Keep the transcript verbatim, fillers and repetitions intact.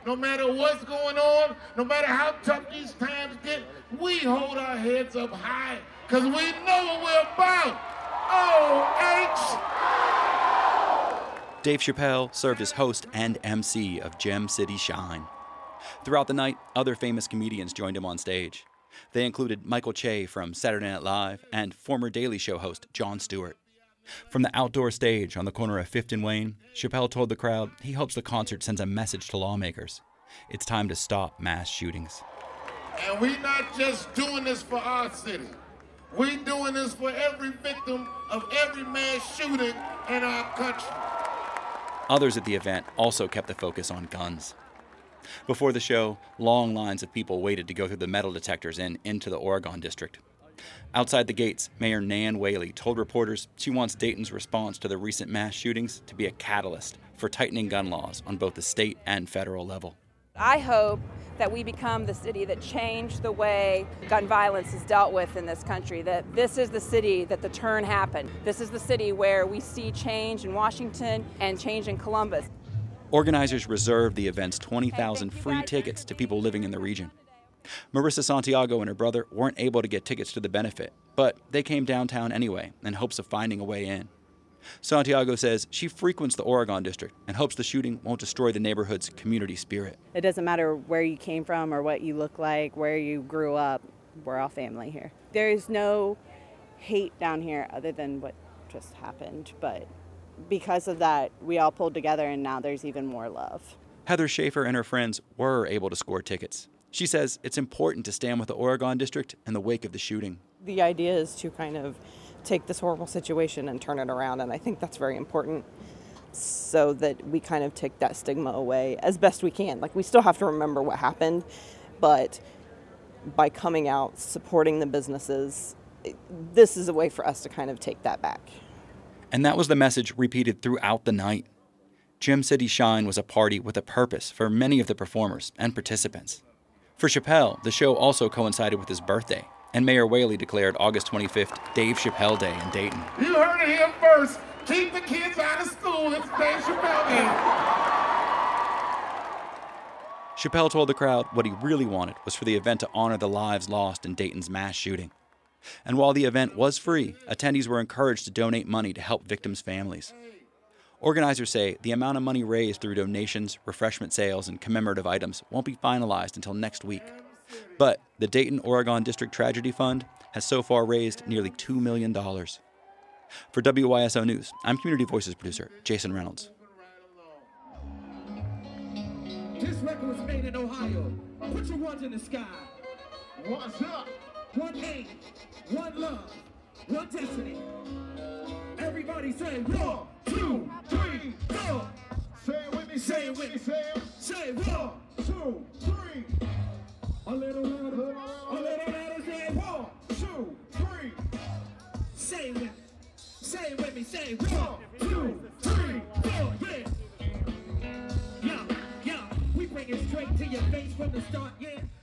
No matter what's going on, no matter how tough these times get, we hold our heads up high because we know what we're about. O H! Dave Chappelle served as host and M C of Gem City Shine. Throughout the night, other famous comedians joined him on stage. They included Michael Che from Saturday Night Live and former Daily Show host Jon Stewart. From the outdoor stage on the corner of Fifth and Wayne, Chappelle told the crowd he hopes the concert sends a message to lawmakers. It's time to stop mass shootings. And we're not just doing this for our city. We're doing this for every victim of every mass shooting in our country. Others at the event also kept the focus on guns. Before the show, long lines of people waited to go through the metal detectors and into the Oregon District. Outside the gates, Mayor Nan Whaley told reporters she wants Dayton's response to the recent mass shootings to be a catalyst for tightening gun laws on both the state and federal level. I hope that we become the city that changed the way gun violence is dealt with in this country, that this is the city that the turn happened. This is the city where we see change in Washington and change in Columbus. Organizers reserved the event's twenty thousand free tickets to people living in the region. Marissa Santiago and her brother weren't able to get tickets to the benefit, but they came downtown anyway in hopes of finding a way in. Santiago says she frequents the Oregon District and hopes the shooting won't destroy the neighborhood's community spirit. It doesn't matter where you came from or what you look like, where you grew up, we're all family here. There is no hate down here other than what just happened, but because of that, we all pulled together and now there's even more love. Heather Schaefer and her friends were able to score tickets. She says it's important to stand with the Oregon District in the wake of the shooting. The idea is to kind of take this horrible situation and turn it around, and I think that's very important so that we kind of take that stigma away as best we can. Like, we still have to remember what happened, but by coming out, supporting the businesses, this is a way for us to kind of take that back. And that was the message repeated throughout the night. Gem City Shine was a party with a purpose for many of the performers and participants. For Chappelle, the show also coincided with his birthday, and Mayor Whaley declared August twenty-fifth Dave Chappelle Day in Dayton. You heard it here first. Keep the kids out of school. It's Dave Chappelle Day. Chappelle told the crowd what he really wanted was for the event to honor the lives lost in Dayton's mass shooting. And while the event was free, attendees were encouraged to donate money to help victims' families. Organizers say the amount of money raised through donations, refreshment sales, and commemorative items won't be finalized until next week. But the Dayton Oregon District Tragedy Fund has so far raised nearly two million dollars. For W Y S O News, I'm Community Voices producer Jason Reynolds. This record was made in Ohio. Put your ones in the sky. What's up? One aim, one love, one destiny. Everybody say one, two, three, four. Say it with me, Say it with me. say it. Say one, two, three. A little louder, a little louder. Say one, two, three. Say it with me. Say it with me. Say one, two, three, four. Yeah. Yeah, yeah. We bring it straight to your face from the start. Yeah.